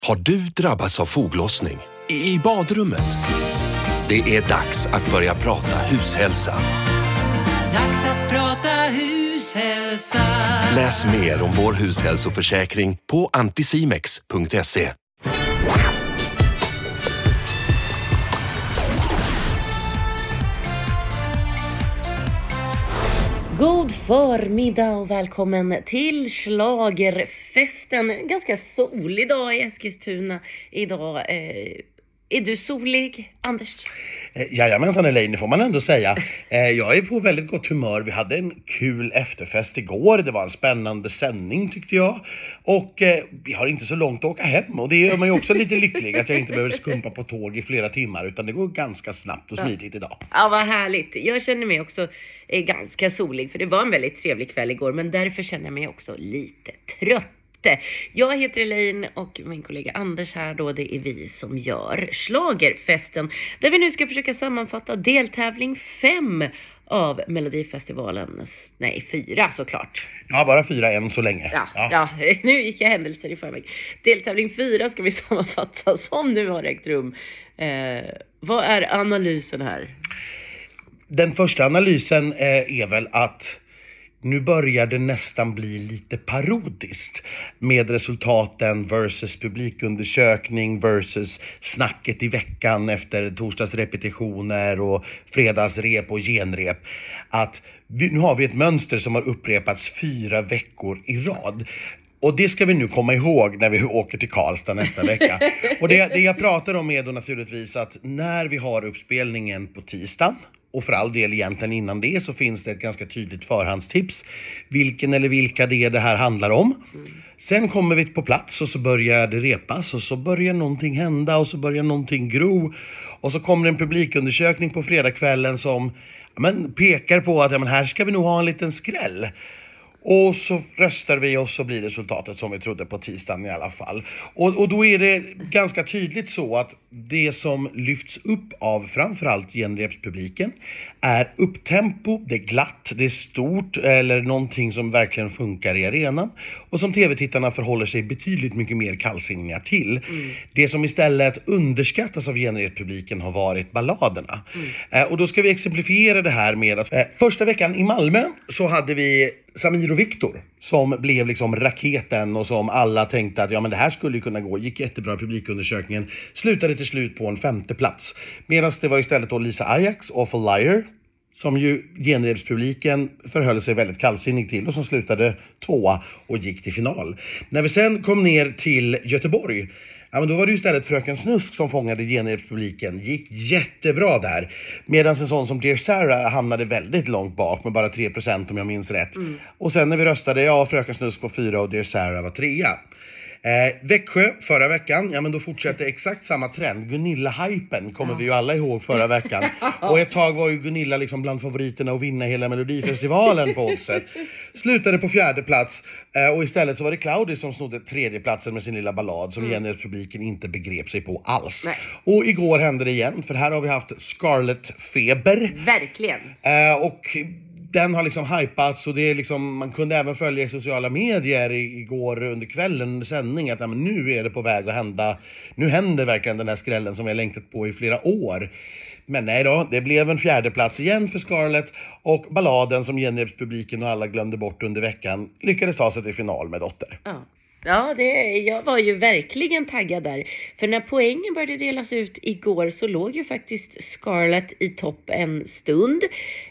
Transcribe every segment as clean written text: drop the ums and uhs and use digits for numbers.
Har du drabbats av foglossning? I badrummet? Det är dags att börja prata hushälsa. Dags att prata hushälsa. Läs mer om vår hushälsoförsäkring på anticimex.se. God förmiddag och välkommen till Schlagerfesten. Ganska solig dag i Eskilstuna idag. Är du solig, Anders? Jajamensan Elaine, det får man ändå säga. Jag är på väldigt gott humör. Vi hade en kul efterfest igår. Det var en spännande sändning tyckte jag. Och vi har inte så långt att åka hem. Och det gör man ju också lite lycklig att jag inte behöver skumpa på tåg i flera timmar. Utan det går ganska snabbt och smidigt idag. Ja, vad härligt. Jag känner mig också ganska solig. För det var en väldigt trevlig kväll igår. Men därför känner jag mig också lite trött. Jag heter Elaine och min kollega Anders här då, det är vi som gör Schlagerfesten. Där vi nu ska försöka sammanfatta deltävling 5 av Melodifestivalen. Nej, 4 såklart. Ja, bara 4 än så länge. Ja, nu gick jag händelser i förväg. Deltävling 4 ska vi sammanfatta som nu har ägt rum. Vad är analysen här? Den första analysen är väl att nu börjar det nästan bli lite parodiskt med resultaten versus publikundersökning versus snacket i veckan efter torsdagsrepetitioner och fredagsrep och genrep. Att nu har vi ett mönster som har upprepats 4 veckor i rad. Och det ska vi nu komma ihåg när vi åker till Karlstad nästa vecka. Och det jag pratar om är då naturligtvis att när vi har uppspelningen på tisdagen, och för all del egentligen innan det så finns det ett ganska tydligt förhandstips. Vilken eller vilka det här handlar om. Sen kommer vi på plats och så börjar det repas och så börjar någonting hända och så börjar någonting gro. Och så kommer en publikundersökning på fredagskvällen som pekar på att här ska vi nog ha en liten skräll. Och så röstar vi och så blir resultatet som vi trodde på tisdagen i alla fall. Och då är det ganska tydligt så att det som lyfts upp av framförallt genrepspubliken är upptempo, det är glatt, det är stort eller någonting som verkligen funkar i arenan. Och som tv-tittarna förhåller sig betydligt mycket mer kallsinniga till. Det som istället underskattas av genrepspubliken har varit balladerna. Och då ska vi exemplifiera det här med att första veckan i Malmö så hade vi Samir och Viktor som blev liksom raketen och som alla tänkte att det här skulle ju kunna gå. Gick jättebra i publikundersökningen. Slutade till slut på en 5:e plats. Medan det var istället då Lisa Ajax, Awful Liar, som ju genrepspubliken förhöll sig väldigt kallsinnig till och som slutade 2:a och gick till final. När vi sen kom ner till Göteborg, då var det ju istället Fröken Snusk som fångade genrepspubliken. Gick jättebra där. Medan en sån som Dear Sarah hamnade väldigt långt bak med bara 3% om jag minns rätt. Och sen när vi röstade, Fröken Snusk var 4 och Dear Sarah var 3. Växjö förra veckan, då fortsätter exakt samma trend. Gunilla-hypen kommer vi ju alla ihåg förra veckan. Och ett tag var ju Gunilla liksom bland favoriterna att vinna hela Melodifestivalen på oddset. Slutade på 4:e plats och istället så var det Claudia som snodde 3:e platsen med sin lilla ballad som genrepspubliken inte begrep sig på alls. Nej. Och igår hände det igen, för här har vi haft Scarlett-feber. Verkligen. Och den har liksom hypats och det är liksom, man kunde även följa i sociala medier igår under kvällen under sändning att nu är det på väg att hända. Nu händer verkligen den här skrällen som jag längtat på i flera år. Men nej då, det blev en 4:e plats igen för Scarlett och balladen som genrepspubliken och alla glömde bort under veckan lyckades ta sig till final med Dotter. Ja, jag var ju verkligen taggad där. För när poängen började delas ut igår så låg ju faktiskt Scarlett i topp en stund.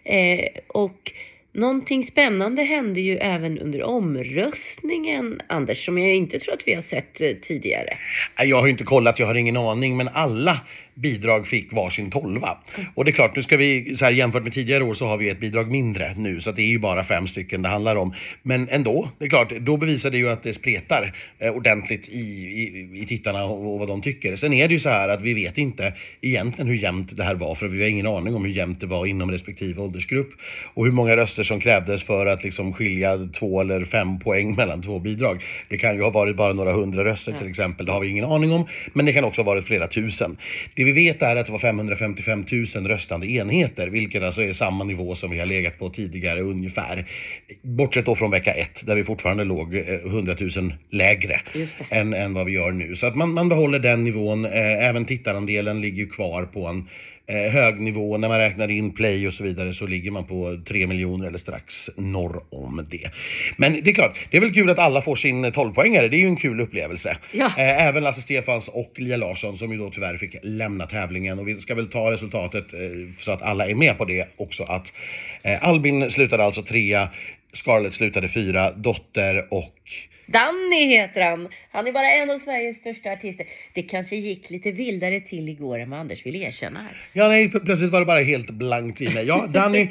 Och någonting spännande hände ju även under omröstningen, Anders, som jag inte tror att vi har sett tidigare. Jag har inte kollat, jag har ingen aning, men alla bidrag fick varsin 12. Och det är klart, nu ska vi, så här jämfört med tidigare år så har vi ett bidrag mindre nu, så att det är ju bara 5 stycken det handlar om. Men ändå, det är klart, då bevisar det ju att det spretar ordentligt i tittarna och vad de tycker. Sen är det ju så här att vi vet inte egentligen hur jämnt det här var, för vi har ingen aning om hur jämnt det var inom respektive åldersgrupp och hur många röster röster som krävdes för att liksom skilja 2 eller 5 poäng mellan 2 bidrag. Det kan ju ha varit bara några 100 röster till exempel, det har vi ingen aning om, men det kan också ha varit flera tusen. Det vi vet är att det var 555 000 röstande enheter, vilket alltså är samma nivå som vi har legat på tidigare ungefär. Bortsett då från vecka 1 där vi fortfarande låg 100 000 lägre än vad vi gör nu. Så att man behåller den nivån, även tittarandelen ligger kvar på en hög nivå. När man räknar in play och så vidare så ligger man på 3 miljoner eller strax norr om det. Men det är klart, det är väl kul att alla får sin 12-poängare. Det är ju en kul upplevelse. Ja. Även Lasse Stefans och Lia Larsson som ju då tyvärr fick lämna tävlingen. Och vi ska väl ta resultatet så att alla är med på det också. Att Albin slutade alltså 3, Scarlett slutade 4, Dotter och Danny heter han. Han är bara en av Sveriges största artister. Det kanske gick lite vildare till igår än vad Anders vill erkänna här. Ja, nej, plötsligt var det bara helt blankt i mig. Ja, Danny,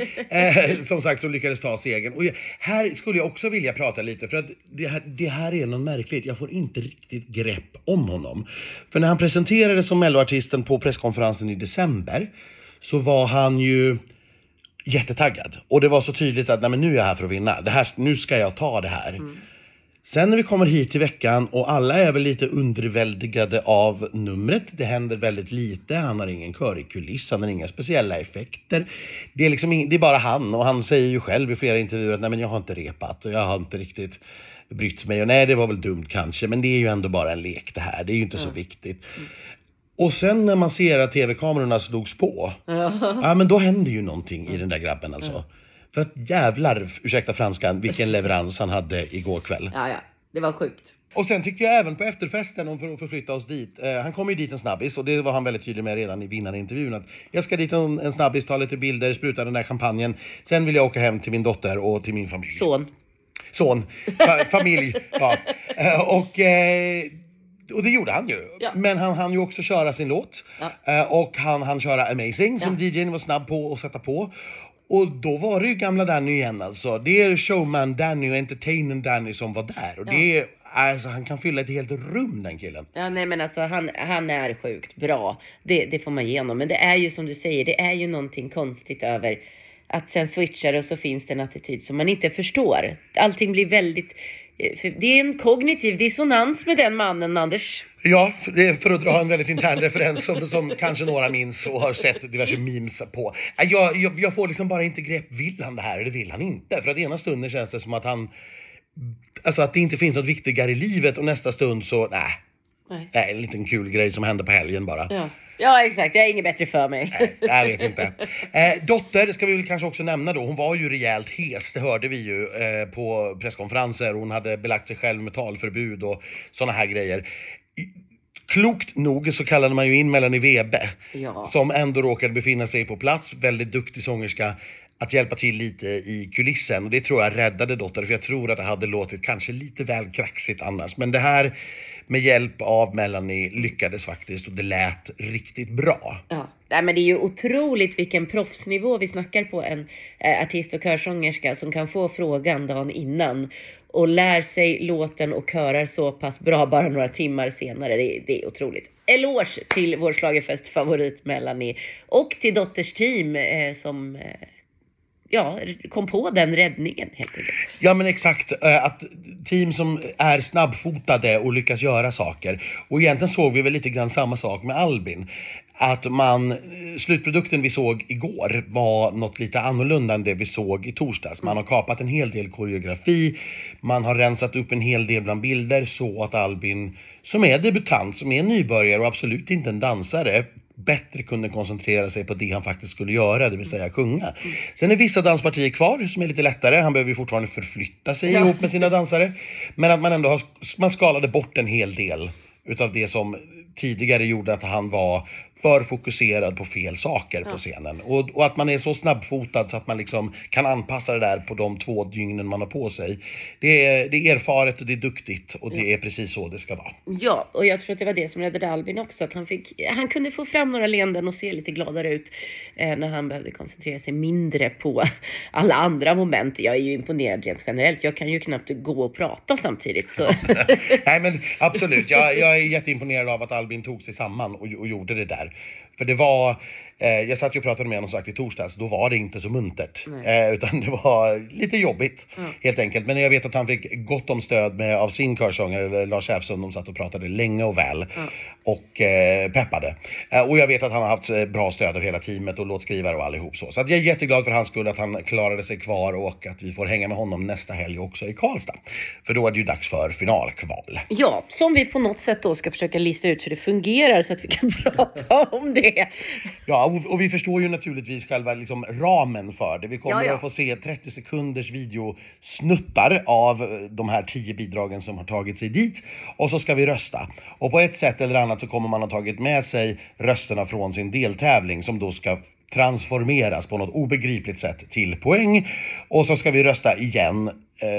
som sagt, så lyckades ta segern. Och här skulle jag också vilja prata lite, för att det här är något märkligt. Jag får inte riktigt grepp om honom. För när han presenterades som melloartisten på presskonferensen i december så var han ju jättetaggad. Och det var så tydligt att nej, men nu är jag här för att vinna. Nu ska jag ta det här. Sen när vi kommer hit i veckan och alla är väl lite underväldigade av numret. Det händer väldigt lite. Han har ingen körig kuliss. Han har inga speciella effekter. Det är liksom det är bara han. Och han säger ju själv i flera intervjuer att nej, men jag har inte repat. Och jag har inte riktigt brytt mig. Och nej, det var väl dumt kanske. Men det är ju ändå bara en lek det här. Det är ju inte så viktigt. Och sen när man ser att tv-kamerorna slogs på. Ja, men då händer ju någonting i den där grabben alltså. För att jävlar, ursäkta franskan, vilken leverans han hade igår kväll. Ja, det var sjukt. Och sen tycker jag även på efterfesten, om för att förflytta oss dit. Han kom ju dit en snabbis och det var han väldigt tydlig med redan i vinnarintervjun. Att jag ska dit en snabbis, ta lite bilder, spruta den där champagnen. Sen vill jag åka hem till min dotter och till min familj. Son. Familj, ja. Och det gjorde han ju. Ja. Men han hann ju också köra sin låt. Ja. Och han köra Amazing som DJn var snabb på att sätta på. Och då var det ju gamla Danny igen alltså. Det är showman Danny och entertainer Danny som var där. Och det är, alltså, han kan fylla ett helt rum, den killen. Ja, nej men alltså han är sjukt bra. Det får man igenom. Men det är ju som du säger, det är ju någonting konstigt över att sen switchar och så finns det en attityd som man inte förstår. Allting blir väldigt... Det är en kognitiv dissonans med den mannen, Anders. Ja, det är för att dra en väldigt intern referens som kanske några minns och har sett diverse memes på. Jag får liksom bara inte grepp. Vill han det här eller vill han inte? För att ena stunden känns det som att han... Alltså att det inte finns något viktigare i livet och nästa stund så... Nej, det är en liten kul grej som händer på helgen bara. Ja, exakt. Jag har inget bättre för mig. Nej, jag vet inte. Dotter ska vi väl kanske också nämna då. Hon var ju rejält hes, det hörde vi ju på presskonferenser. Hon hade belagt sig själv med talförbud och såna här grejer. Klokt nog så kallade man ju in Melanie Webe. Som ändå råkade befinna sig på plats. Väldigt duktig sångerska. Att hjälpa till lite i kulissen. Och det tror jag räddade Dotter. För jag tror att det hade låtit kanske lite väl kraxigt annars. Men det här med hjälp av Melanie lyckades faktiskt. Och det lät riktigt bra. Ja, men det är ju otroligt vilken proffsnivå vi snackar på. En artist och körsångerska som kan få frågan dagen innan. Och lär sig låten och körar så pass bra bara några timmar senare. Det är otroligt. Eloge till vår schlagerfest-favorit Melanie. Och till Dotters team som... kom på den räddningen helt enkelt. Ja, men exakt. Att team som är snabbfotade och lyckas göra saker. Och egentligen såg vi väl lite grann samma sak med Albin. Att slutprodukten vi såg igår var något lite annorlunda än det vi såg i torsdags. Man har kapat en hel del koreografi. Man har rensat upp en hel del bland bilder så att Albin, som är debutant, som är nybörjare och absolut inte en dansare, bättre kunde koncentrera sig på det han faktiskt skulle göra, det vill säga sjunga. Sen är vissa danspartier kvar som är lite lättare. Han behöver ju fortfarande förflytta sig ihop med sina dansare. Men att man ändå man skalade bort en hel del utav det som tidigare gjorde att han var för fokuserad på fel saker på scenen. Och att man är så snabbfotad så att man liksom kan anpassa det där på de 2 dygnen man har på sig. Det är erfaret och det är duktigt och det är precis så det ska vara. Ja, och jag tror att det var det som räddade Albin också. Att han kunde få fram några leenden och se lite gladare ut när han behövde koncentrera sig mindre på alla andra moment. Jag är ju imponerad rent generellt. Jag kan ju knappt gå och prata samtidigt. Så. Nej, men absolut. Jag är jätteimponerad av att Albin tog sig samman och gjorde det där. För det var, jag satt ju och pratade med honom sagt i torsdags, då var det inte så muntert. Utan det var lite jobbigt helt enkelt. Men jag vet att han fick gott om stöd av sin körsångare Lars Häfsund. De satt och pratade länge och väl och peppade. Och jag vet att han har haft bra stöd av hela teamet och låtskrivare och allihop så. Så att jag är jätteglad för hans skull att han klarade sig kvar och att vi får hänga med honom nästa helg också i Karlstad. För då är det ju dags för finalkval. Ja, som vi på något sätt då ska försöka lista ut hur det fungerar så att vi kan prata om det. Ja, och vi förstår ju naturligtvis själva liksom ramen för det. Vi kommer att få se 30 sekunders videosnuttar av de här 10 bidragen som har tagit sig dit. Och så ska vi rösta. Och på ett sätt eller annat så kommer man ha tagit med sig rösterna från sin deltävling som då ska transformeras på något obegripligt sätt till poäng. Och så ska vi rösta igen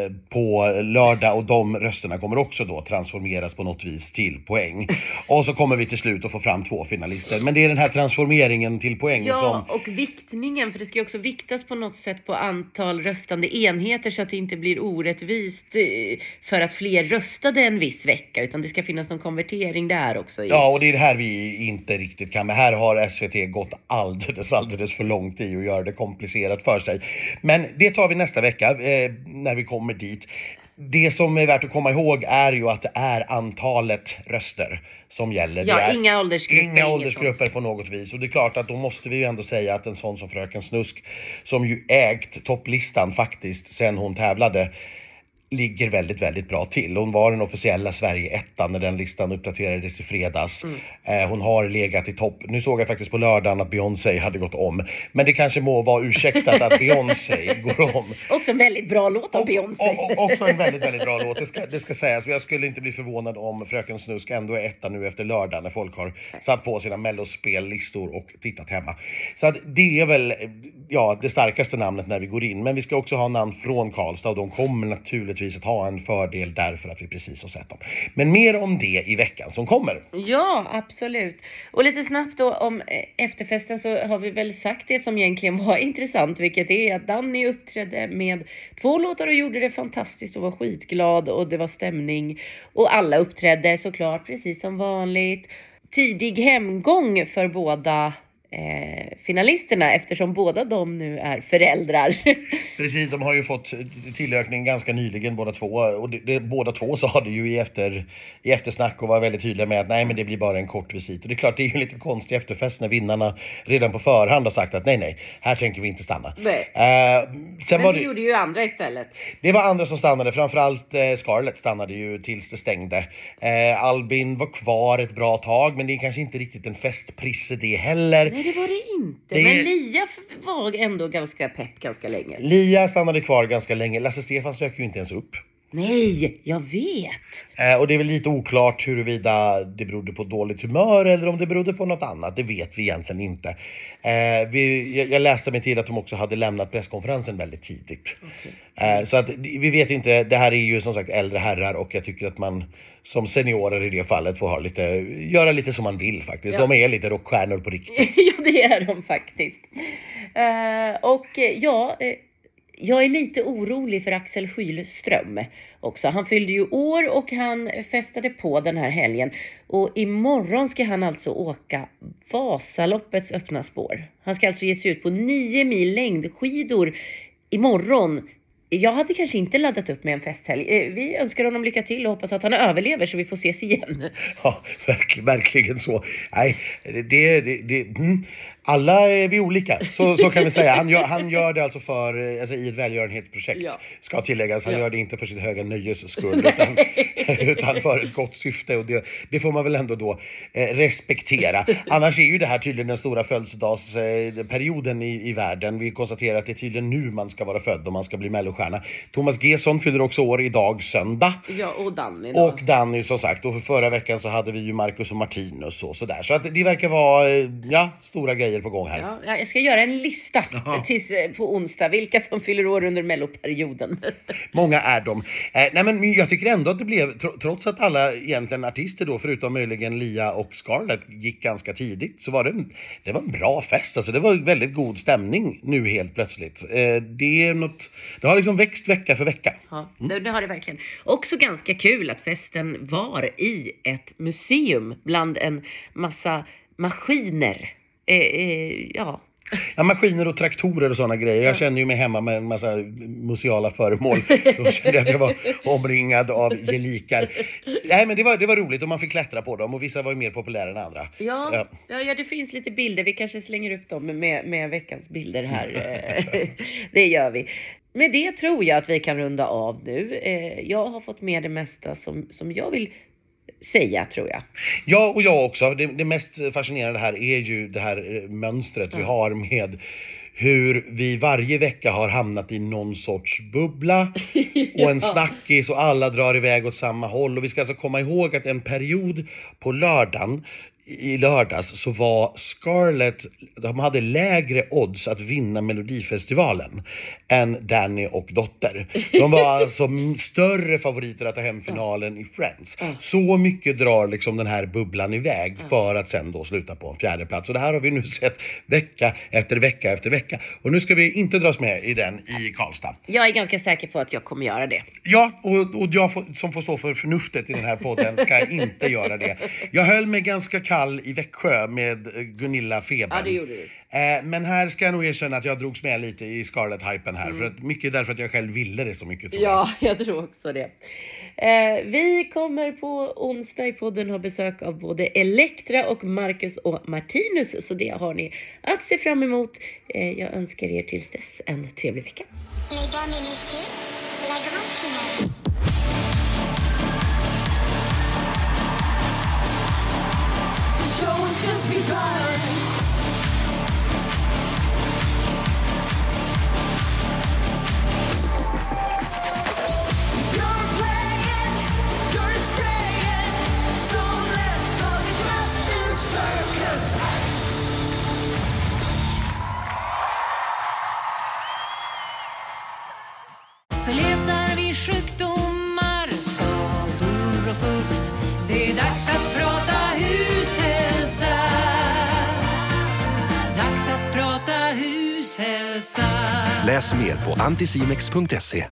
på lördag och de rösterna kommer också då transformeras på något vis till poäng. Och så kommer vi till slut att få fram 2 finalister. Men det är den här transformeringen till poäng som... och viktningen, för det ska ju också viktas på något sätt på antal röstande enheter så att det inte blir orättvist för att fler röstade en viss vecka, utan det ska finnas någon konvertering där också. Ja, och det är det här vi inte riktigt kan. Men här har SVT gått alldeles för långt i att göra det komplicerat för sig. Men det tar vi nästa vecka när vi kommer dit. Det som är värt att komma ihåg är ju att det är antalet röster som gäller. Ja, det är inga åldersgrupper. Inga åldersgrupper på något vis. Och det är klart att då måste vi ju ändå säga att en sån som Fröken Snusk, som ju ägt topplistan faktiskt sen hon tävlade, ligger väldigt bra till. Hon var den officiella Sverige-ettan när den listan uppdaterades i fredags. Hon har legat i topp. Nu såg jag faktiskt på lördagen att Beyoncé hade gått om. Men det kanske må vara ursäktat att Beyoncé går om. Också en väldigt bra låt av Beyoncé. Också en väldigt bra låt, det ska sägas. Jag skulle inte bli förvånad om Fröken Snusk ändå är etta nu efter lördag när folk har satt på sina mellospellistor och tittat hemma. Så att det är väl det starkaste namnet när vi går in. Men vi ska också ha namn från Karlstad och de kommer naturligtvis att ha en fördel därför att vi precis har sett dem. Men mer om det i veckan som kommer. Ja, absolut. Och lite snabbt då om efterfesten så har vi väl sagt det som egentligen var intressant, vilket är att Danny uppträdde med 2 låtar och gjorde det fantastiskt och var skitglad och det var stämning. Och alla uppträdde såklart precis som vanligt. Tidig hemgång för båda finalisterna eftersom båda de nu är föräldrar. Precis, de har ju fått tillökning ganska nyligen båda två och båda två sa det ju i eftersnack och var väldigt tydliga med att nej, men det blir bara en kort visit. Och det är klart, det är ju en lite konstig efterfest när vinnarna redan på förhand har sagt att nej, här tänker vi inte stanna. Nej. Sen men det gjorde ju andra istället. Det var andra som stannade, framförallt Scarlett stannade ju tills det stängde. Albin var kvar ett bra tag, men det är kanske inte riktigt en festprisse det heller. Nej, det var det inte. Men Lia var ändå ganska pepp ganska länge. Lia stannade kvar ganska länge. Lasse Stefans dök ju inte ens upp. Nej, jag vet. Och det är väl lite oklart huruvida det berodde på dåligt humör eller om det berodde på något annat. Det vet vi egentligen inte. Jag läste mig till att de också hade lämnat presskonferensen väldigt tidigt. Okay. Så att vi vet inte. Det här är ju som sagt äldre herrar och jag tycker att man som seniorer i det fallet får göra lite som man vill faktiskt. Ja. De är lite rockstjärnor på riktigt. Ja, det är de faktiskt. Jag är lite orolig för Axel Schylström också. Han fyllde ju år och han festade på den här helgen. Och imorgon ska han alltså åka Vasaloppets öppna spår. Han ska alltså ge sig ut på 9 mil längdskidor imorgon. Jag hade kanske inte laddat upp med en festhelg. Vi önskar honom lycka till och hoppas att han överlever så vi får ses igen. Ja, verkligen så. Nej, alla är vi olika, så kan vi säga. Han gör det alltså i ett välgörenhetsprojekt, ska tilläggas. Han gör det inte för sitt höga nöjes skull, utan för ett gott syfte. Och det får man väl ändå då respektera. Annars är ju det här tydligen den stora födelsedagsperioden i världen. Vi konstaterar att det är tydligen nu man ska vara född om man ska bli mellostjärna. Thomas Gesson fyller också år idag söndag. Ja, och Danny då. Och Danny som sagt. Och för förra veckan så hade vi ju Marcus och Martinus och sådär. Så att det verkar vara stora grejer på gång här. Ja, jag ska göra en lista tills på onsdag. Vilka som fyller år under melloperioden. Många är de. Nej, men jag tycker ändå att det blev, trots att alla egentligen artister då, förutom möjligen Lia och Scarlett, gick ganska tidigt, så var det var en bra fest. Alltså det var väldigt god stämning nu helt plötsligt. Det har liksom växt vecka för vecka. Ja, det har det verkligen. Också ganska kul att festen var i ett museum bland en massa maskiner. Ja. Ja, maskiner och traktorer och sådana grejer. Jag känner ju mig hemma med en massa museala föremål. Då kände jag att jag var omringad av gelikar. Nej, men det var roligt och man fick klättra på dem och vissa var ju mer populära än andra. Ja, det finns lite bilder. Vi kanske slänger upp dem med veckans bilder här. Det gör vi. Med det tror jag att vi kan runda av nu. Jag har fått med det mesta som jag vill säga, tror jag. Ja, och jag också. Det mest fascinerande här är ju det här mönstret vi har med hur vi varje vecka har hamnat i någon sorts bubbla och en snackis och alla drar iväg åt samma håll. Och vi ska alltså komma ihåg att en period på i lördags så var Scarlett, de hade lägre odds att vinna Melodifestivalen än Danny och Dotter. De var alltså större favoriter att ta hem finalen i Friends. Så mycket drar liksom den här bubblan iväg för att sen då sluta på en fjärde plats. Och det här har vi nu sett vecka efter vecka efter vecka. Och nu ska vi inte dras med i den i Karlstad. Jag är ganska säker på att jag kommer göra det. Ja, och jag som får stå för förnuftet i den här podden ska inte göra det. Jag höll mig ganska kall i Växjö med Gunilla Feben. Ja, det gjorde du. Men här ska jag nog erkänna att jag drogs med lite i Scarlett-hypen här. För att mycket därför att jag själv ville det så mycket. Ja, jag tror också det. Vi kommer på onsdag i podden ha besök av både Elektra och Marcus och Martinus. Så det har ni att se fram emot. Jag önskar er tills dess en trevlig vecka. Mesdames et messieurs, la grande finale. Så letar vi sjukdomar, skador och fukt. Det är dags att prata hushälsa. Dags att prata hushälsa. Läs mer på anticimex.se.